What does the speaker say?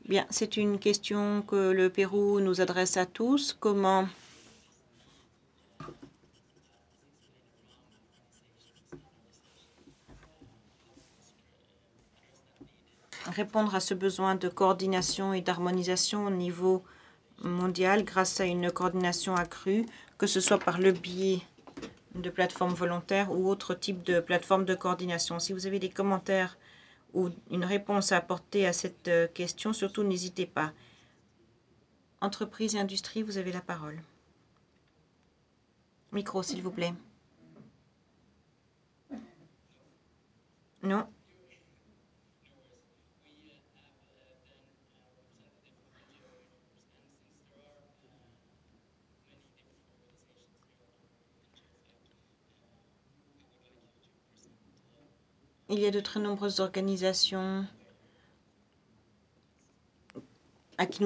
Bien, c'est une question que le Pérou nous adresse à tous. Comment répondre à ce besoin de coordination et d'harmonisation au niveau mondial grâce à une coordination accrue, que ce soit par le biais de plateformes volontaires ou autre type de plateforme de coordination. Si vous avez des commentaires ou une réponse à apporter à cette question, surtout n'hésitez pas. Entreprise et industrie, vous avez la parole. Micro, s'il vous plaît. Non. Il y a de très nombreuses organisations à qui nous